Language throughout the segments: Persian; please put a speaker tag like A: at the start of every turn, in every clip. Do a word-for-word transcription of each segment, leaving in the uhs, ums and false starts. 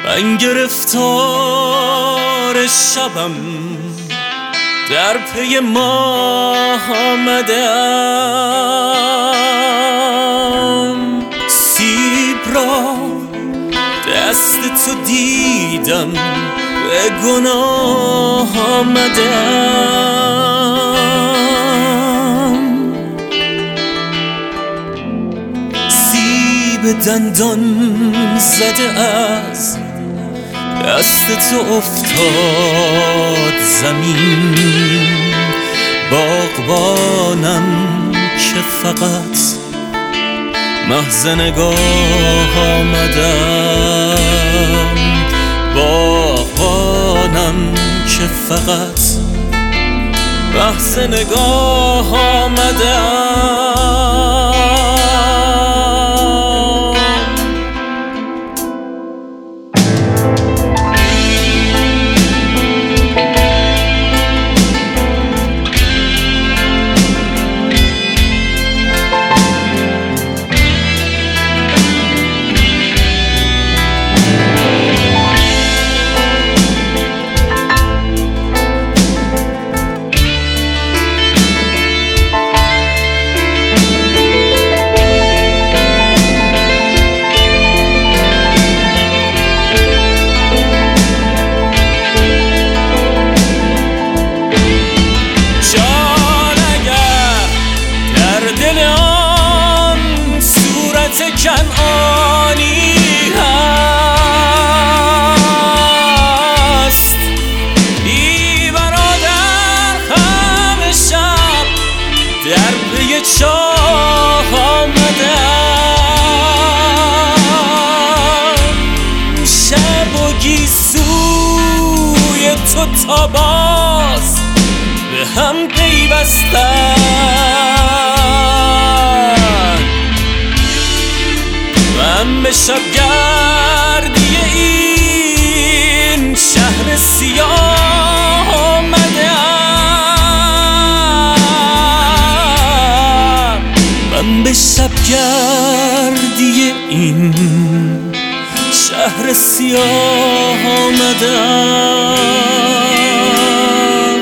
A: من گرفتار شبم در پی ماه آمدم، سیب را دست تو دیدم به گناه آمدم، سیب دندان زده از دست تو افتاد زمین، باغبانم که فقط محض نگاه آمدم، باغبانم که فقط محض نگاه آمدم. کنعانی هست، ای برادر همه شب در پی چاه آمدم، شب و گیسوی تو تا باز به هم پیوستن، من به شبگردی این شهر سیاه آمدم، من به شبگردی این شهر سیاه آمدم.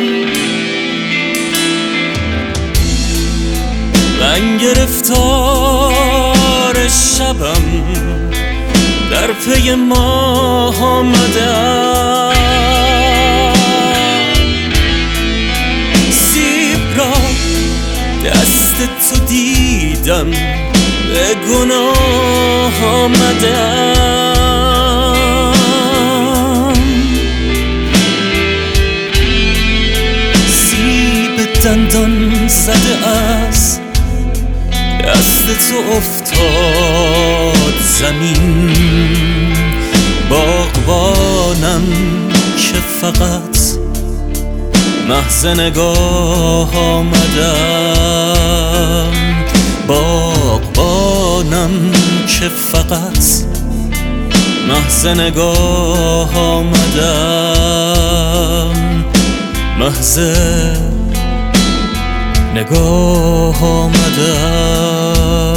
A: من گرفتار شبم در پی ماه آمدم، سیب را دست تو دیدم به گناه آمدم، سیب دندان زده از دست تو افتاد زمین، باغبانم که فقط محض نگاه آمدم، باغبانم که فقط محض نگاه آمدم، محض نگاه آمدم.